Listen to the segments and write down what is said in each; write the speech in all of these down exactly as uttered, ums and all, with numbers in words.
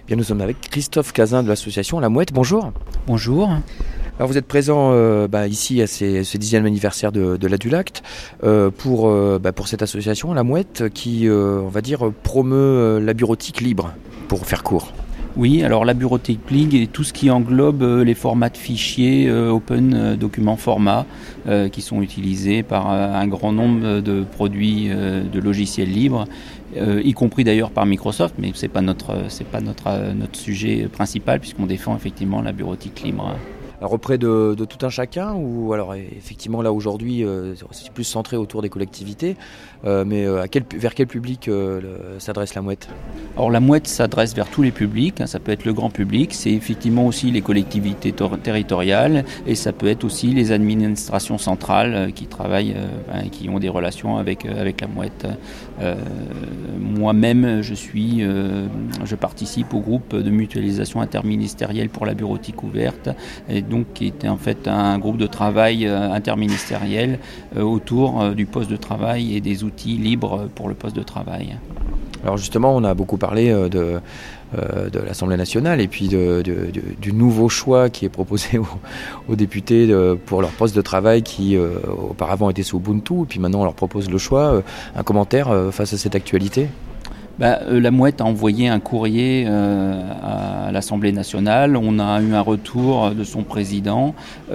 Bien, nous sommes avec Christophe Cazin de l'association La Mouette. Bonjour. Bonjour. Alors vous êtes présent euh, bah, ici à ces, ce dixième anniversaire de, de l'Adulacte euh, pour, euh, bah, pour cette association La Mouette qui, euh, on va dire, promeut euh, la bureautique libre, pour faire court. Oui, alors la bureautique libre et tout ce qui englobe euh, les formats de fichiers euh, open euh, document format euh, qui sont utilisés par euh, un grand nombre de produits euh, de logiciels libres, euh, y compris d'ailleurs par Microsoft, mais c'est pas notre c'est pas notre euh, notre sujet principal puisqu'on défend effectivement la bureautique libre. Alors auprès de, de tout un chacun, ou alors effectivement là aujourd'hui euh, c'est plus centré autour des collectivités, euh, mais euh, à quel, vers quel public euh, le, s'adresse La Mouette ? Alors La Mouette s'adresse vers tous les publics, hein, ça peut être le grand public, c'est effectivement aussi les collectivités tor- territoriales et ça peut être aussi les administrations centrales euh, qui travaillent, euh, ben, qui ont des relations avec, euh, avec La Mouette. Euh, moi-même je suis, euh, je participe au groupe de mutualisation interministérielle pour la bureautique ouverte, et donc qui était en fait un groupe de travail euh, interministériel euh, autour euh, du poste de travail et des outils libres pour le poste de travail. Alors justement, on a beaucoup parlé euh, de, euh, de l'Assemblée nationale et puis de, de, de, du nouveau choix qui est proposé aux, aux députés de, pour leur poste de travail qui euh, auparavant était sous Ubuntu, et puis maintenant on leur propose le choix. Euh, un commentaire euh, face à cette actualité ? Bah, euh, la Mouette a envoyé un courrier euh, à l'Assemblée nationale. On a eu un retour de son président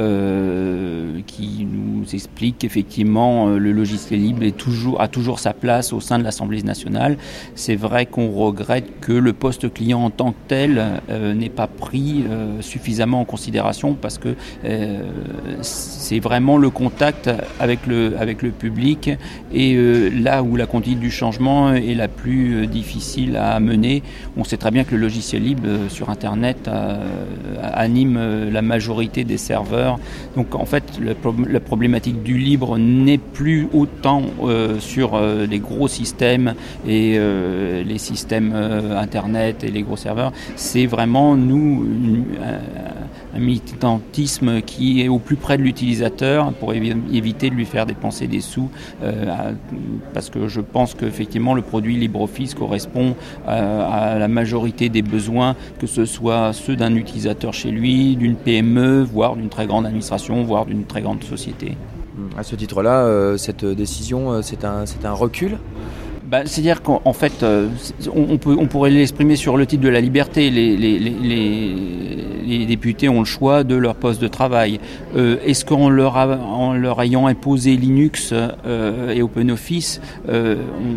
euh, qui nous explique qu'effectivement euh, le logiciel libre est toujours, a toujours sa place au sein de l'Assemblée nationale. C'est vrai qu'on regrette que le poste client en tant que tel euh, n'ait pas pris euh, suffisamment en considération parce que euh, c'est vraiment le contact avec le, avec le public et euh, là où la conduite du changement est la plus euh, difficile à mener. On sait très bien que le logiciel libre euh, sur Internet euh, anime euh, la majorité des serveurs. Donc en fait, le, la problématique du libre n'est plus autant euh, sur euh, les gros systèmes et euh, les systèmes euh, Internet et les gros serveurs. C'est vraiment, nous, une, un, un militantisme qui est au plus près de l'utilisateur pour évi- éviter de lui faire dépenser des sous euh, à, parce que je pense qu'effectivement le produit LibreOffice correspond à, à la majorité des besoins, que ce soit ceux d'un utilisateur chez lui, d'une P M E, voire d'une très grande administration, voire d'une très grande société. À ce titre-là, euh, cette décision, euh, c'est un, c'est un recul ? Bah, c'est-à-dire qu'en fait, euh, on, peut, on pourrait l'exprimer sur le titre de la liberté. Les, les, les, les, les députés ont le choix de leur poste de travail. Euh, est-ce qu'en leur, a, en leur ayant imposé Linux euh, et OpenOffice, euh,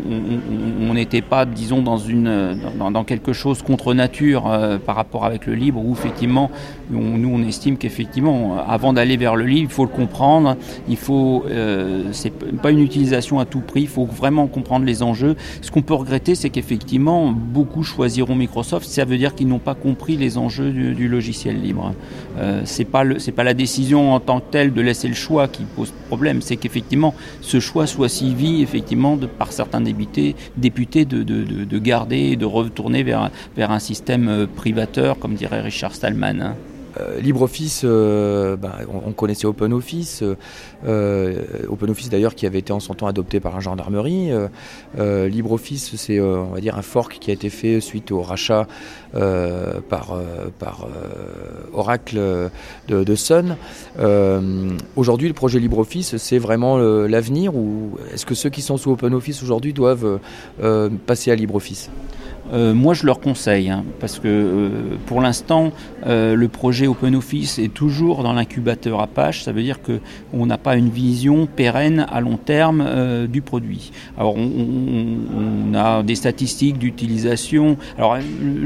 on n'était pas, disons, dans, une, dans, dans quelque chose contre nature euh, par rapport avec le libre, où effectivement, on, nous on estime qu'effectivement, avant d'aller vers le libre, il faut le comprendre. Il faut, euh, c'est pas une utilisation à tout prix. Il faut vraiment comprendre les enjeux. Ce qu'on peut regretter, c'est qu'effectivement, beaucoup choisiront Microsoft. Ça veut dire qu'ils n'ont pas compris les enjeux du, du logiciel libre. Euh, c'est pas le, c'est pas la décision en tant que telle de laisser le choix qui pose problème. C'est qu'effectivement, ce choix soit suivi effectivement de, par certains députés, députés de, de, de, de garder et de retourner vers, vers un système privateur, comme dirait Richard Stallman. Hein. Euh, LibreOffice, euh, bah, on, on connaissait OpenOffice, euh, OpenOffice d'ailleurs qui avait été en son temps adopté par la gendarmerie. Euh, euh, LibreOffice, c'est euh, on va dire un fork qui a été fait suite au rachat euh, par, euh, par euh, Oracle de, de Sun. Euh, aujourd'hui, le projet LibreOffice, c'est vraiment le, l'avenir, ou est-ce que ceux qui sont sous OpenOffice aujourd'hui doivent euh, passer à LibreOffice ? Euh, moi, je leur conseille, hein, parce que euh, pour l'instant, euh, le projet OpenOffice est toujours dans l'incubateur Apache. Ça veut dire qu'on n'a pas une vision pérenne à long terme euh, du produit. Alors, on, on, on a des statistiques d'utilisation. Alors, euh,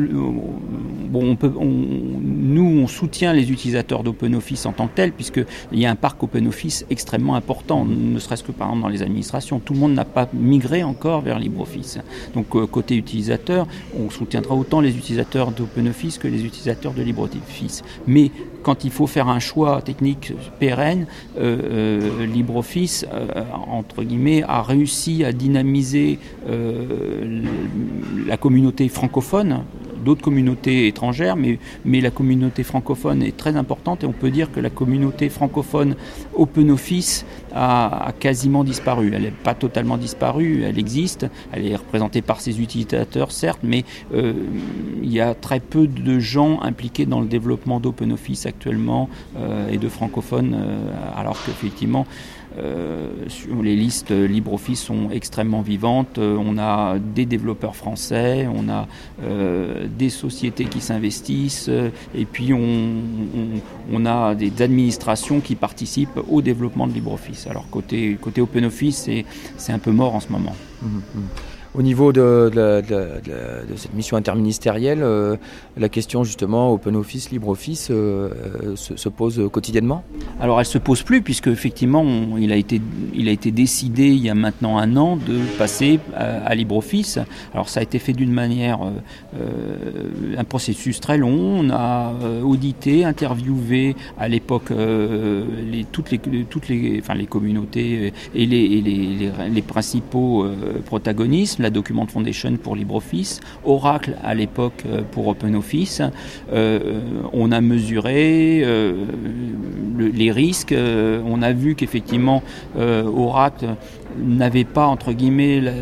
bon, on peut, on, nous, on soutient les utilisateurs d'OpenOffice en tant que tels, puisqu'il y a un parc OpenOffice extrêmement important, ne serait-ce que par exemple dans les administrations. Tout le monde n'a pas migré encore vers LibreOffice. Donc, euh, côté utilisateur, on soutiendra autant les utilisateurs d'OpenOffice que les utilisateurs de LibreOffice. Mais quand il faut faire un choix technique pérenne, euh, euh, LibreOffice, euh, entre guillemets, a réussi à dynamiser euh, la communauté francophone d'autres communautés étrangères, mais, mais la communauté francophone est très importante et on peut dire que la communauté francophone OpenOffice a, a quasiment disparu. Elle n'est pas totalement disparue, elle existe, elle est représentée par ses utilisateurs certes, mais euh, il y a très peu de gens impliqués dans le développement d'OpenOffice actuellement euh, et de francophones, euh, alors qu'effectivement Euh, sur les listes LibreOffice sont extrêmement vivantes. Euh, on a des développeurs français, on a euh, des sociétés qui s'investissent euh, et puis on, on, on a des administrations qui participent au développement de LibreOffice. Alors côté, côté OpenOffice, c'est, c'est un peu mort en ce moment. Mmh. Au niveau de, de, de, de, de cette mission interministérielle, euh, la question justement OpenOffice, LibreOffice euh, se, se pose quotidiennement ? Alors elle se pose plus puisque effectivement on, il, a été, il a été décidé il y a maintenant un an de passer à, à LibreOffice. Alors ça a été fait d'une manière, euh, un processus très long. On a euh, audité, interviewé à l'époque euh, les, toutes, les, toutes les, enfin, les communautés et les, et les, les, les principaux euh, protagonistes. La Document Foundation pour LibreOffice, Oracle à l'époque pour OpenOffice. Euh, on a mesuré euh, le, les risques. Euh, on a vu qu'effectivement euh, Oracle n'avait pas entre guillemets la,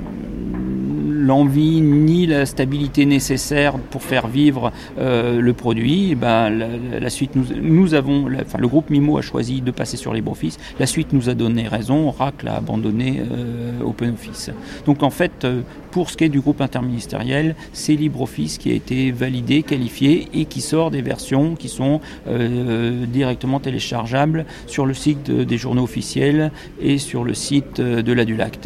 l'envie ni la stabilité nécessaire pour faire vivre euh, le produit. Et ben, la, la suite, nous, nous avons, la, enfin, le groupe Mimo a choisi de passer sur LibreOffice. La suite nous a donné raison. Oracle a abandonné euh, OpenOffice. Donc en fait, euh, pour ce qui est du groupe interministériel, c'est LibreOffice qui a été validé, qualifié et qui sort des versions qui sont euh, directement téléchargeables sur le site de, des journaux officiels et sur le site de l'Adulact.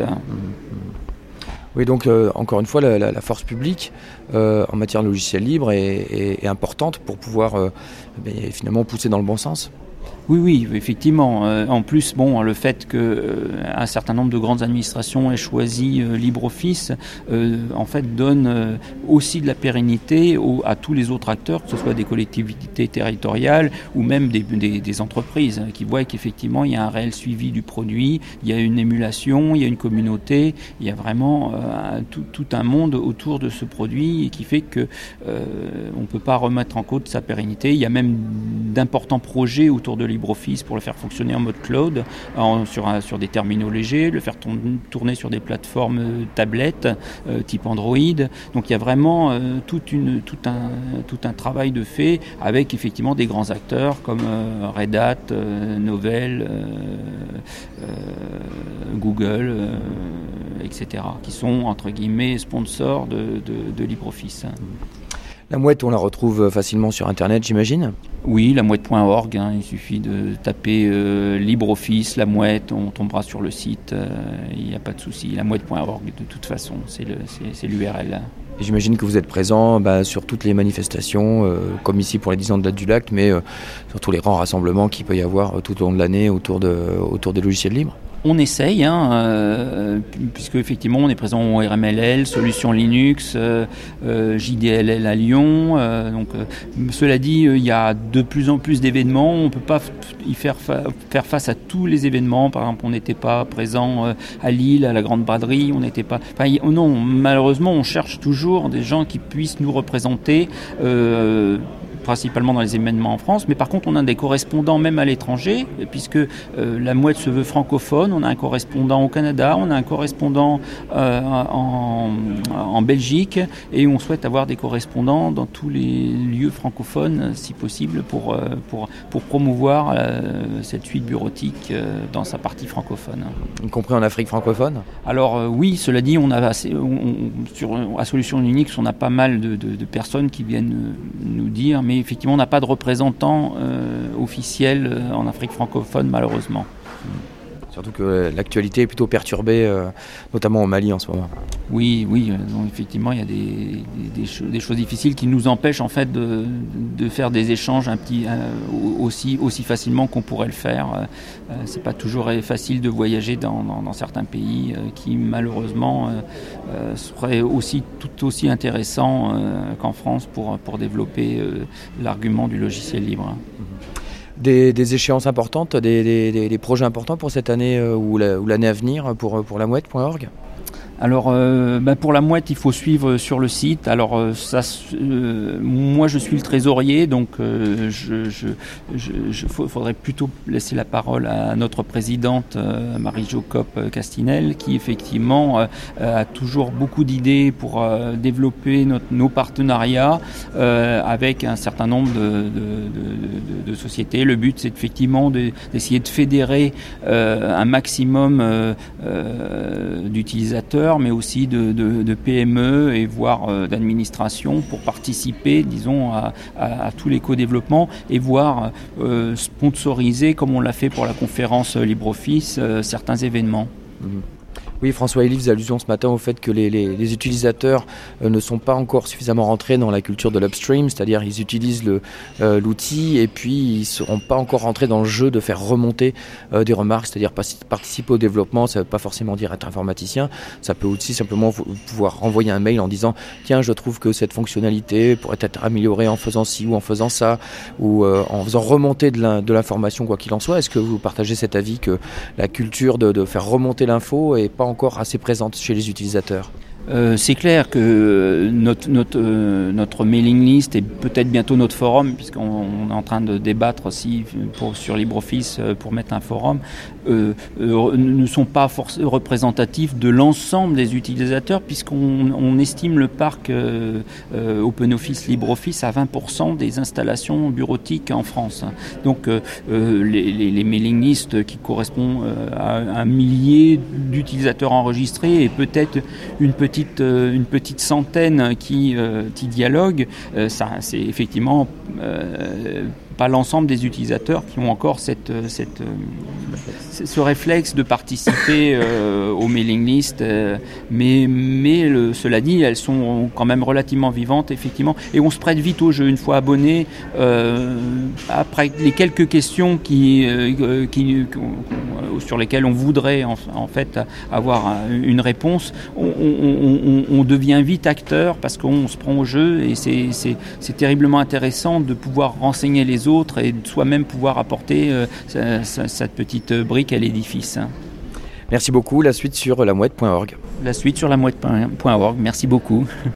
Oui, donc euh, encore une fois, la, la, la force publique euh, en matière de logiciel libre est, est, est importante pour pouvoir euh, ben, finalement pousser dans le bon sens. Oui, oui, effectivement. Euh, en plus, bon, le fait qu'un euh, certain nombre de grandes administrations aient choisi euh, LibreOffice, euh, en fait, donne euh, aussi de la pérennité au, à tous les autres acteurs, que ce soit des collectivités territoriales ou même des, des, des entreprises, hein, qui voient qu'effectivement, il y a un réel suivi du produit, il y a une émulation, il y a une communauté, il y a vraiment euh, tout, tout un monde autour de ce produit et qui fait que euh, on ne peut pas remettre en cause sa pérennité. Il y a même d'importants projets autour de LibreOffice pour le faire fonctionner en mode cloud, en, sur, un, sur des terminaux légers, le faire tourner, tourner sur des plateformes euh, tablettes euh, type Android. Donc il y a vraiment euh, toute une, tout, un, tout un travail de fait avec effectivement des grands acteurs comme euh, Red Hat, euh, Novell, euh, euh, Google, euh, et cetera, qui sont entre guillemets sponsors de, de, de LibreOffice. La mouette, on la retrouve facilement sur Internet, j'imagine ? Oui, la mouette point org, hein, il suffit de taper euh, LibreOffice, la mouette, on tombera sur le site, euh, il n'y a pas de souci. La mouette point org, de toute façon, c'est, le, c'est, c'est l'U R L. Et j'imagine que vous êtes présent bah, sur toutes les manifestations, euh, comme ici pour les dix ans de l'Adulact, mais euh, sur tous les grands rassemblements qu'il peut y avoir tout au long de l'année autour, de, autour des logiciels libres. On essaye, hein, euh, puisque effectivement on est présent au R M L L, Solutions Linux, euh, euh, J D L L à Lyon. Euh, donc, euh, cela dit, il euh, y a de plus en plus d'événements. On ne peut pas y faire, fa- faire face à tous les événements. Par exemple, on n'était pas présent euh, à Lille, à la Grande Braderie. On n'était pas. Enfin, y, non, malheureusement, on cherche toujours des gens qui puissent nous représenter. Euh, principalement dans les événements en France, mais par contre on a des correspondants même à l'étranger, puisque euh, la mouette se veut francophone, on a un correspondant au Canada, on a un correspondant euh, en, en Belgique, et on souhaite avoir des correspondants dans tous les lieux francophones, si possible, pour, euh, pour, pour promouvoir euh, cette suite bureautique euh, dans sa partie francophone. Y compris en Afrique francophone ? Alors euh, oui, cela dit, on a assez, on, on, sur, à Solutions Linux, on a pas mal de, de, de personnes qui viennent nous dire, mais effectivement, on n'a pas de représentants euh, officiels euh, en Afrique francophone, malheureusement. Surtout que l'actualité est plutôt perturbée, euh, notamment au Mali en ce moment. Oui, oui, donc effectivement, il y a des, des, des, cho- des choses difficiles qui nous empêchent en fait de, de faire des échanges un petit, euh, aussi, aussi facilement qu'on pourrait le faire. Euh, c'est pas toujours facile de voyager dans, dans, dans certains pays euh, qui malheureusement euh, euh, seraient aussi, tout aussi intéressants euh, qu'en France pour, pour développer euh, l'argument du logiciel libre. Des, des échéances importantes, des, des, des projets importants pour cette année euh, ou, la, ou l'année à venir pour, pour la mouette point org ? Alors, euh, ben pour la mouette, il faut suivre sur le site. Alors, euh, ça, euh, moi, je suis le trésorier, donc euh, je, je, je, je faudrait plutôt laisser la parole à notre présidente euh, Marie-Jo Copp-Castinel, qui effectivement euh, a toujours beaucoup d'idées pour euh, développer notre, nos partenariats euh, avec un certain nombre de, de, de, de, de sociétés. Le but, c'est effectivement de, d'essayer de fédérer euh, un maximum euh, euh, d'utilisateurs, mais aussi de, de, de P M E et voire euh, d'administration pour participer, disons, à, à, à tout l'éco-développement et voire euh, sponsoriser, comme on l'a fait pour la conférence LibreOffice, euh, certains événements. Mmh. Oui, François Elie faisait allusion ce matin au fait que les, les, les utilisateurs euh, ne sont pas encore suffisamment rentrés dans la culture de l'upstream, c'est-à-dire ils utilisent le, euh, l'outil et puis ils ne seront pas encore rentrés dans le jeu de faire remonter euh, des remarques, c'est-à-dire participer au développement. Ça ne veut pas forcément dire être informaticien, ça peut aussi simplement pouvoir renvoyer un mail en disant « Tiens, je trouve que cette fonctionnalité pourrait être améliorée en faisant ci ou en faisant ça » ou euh, en faisant remonter de l'information quoi qu'il en soit. Est-ce que vous partagez cet avis que la culture de, de faire remonter l'info est pas encore assez présente chez les utilisateurs? Euh, c'est clair que notre, notre, euh, notre mailing list et peut-être bientôt notre forum, puisqu'on on est en train de débattre aussi pour, sur LibreOffice pour mettre un forum, euh, euh, ne sont pas forcément représentatifs de l'ensemble des utilisateurs, puisqu'on on estime le parc euh, euh, OpenOffice, LibreOffice à vingt pour cent des installations bureautiques en France. Donc euh, les, les, les mailing lists qui correspondent à un millier d'utilisateurs enregistrés et peut-être une petite une petite centaine qui, euh, qui dialoguent, euh, ça, c'est effectivement euh, pas l'ensemble des utilisateurs qui ont encore cette, cette, ce réflexe de participer euh, aux mailing lists, euh, mais, mais le, cela dit, elles sont quand même relativement vivantes, effectivement, et on se prête vite au jeu une fois abonné. Euh, après les quelques questions qui, euh, qui, sur lesquelles on voudrait en, en fait avoir une réponse, on, on, on, on devient vite acteur parce qu'on se prend au jeu et c'est, c'est, c'est terriblement intéressant de pouvoir renseigner les autres et de soi-même pouvoir apporter euh, sa, sa, cette petite brique à l'édifice. Merci beaucoup. La suite sur lamouette point org. La suite sur lamouette point org. Merci beaucoup.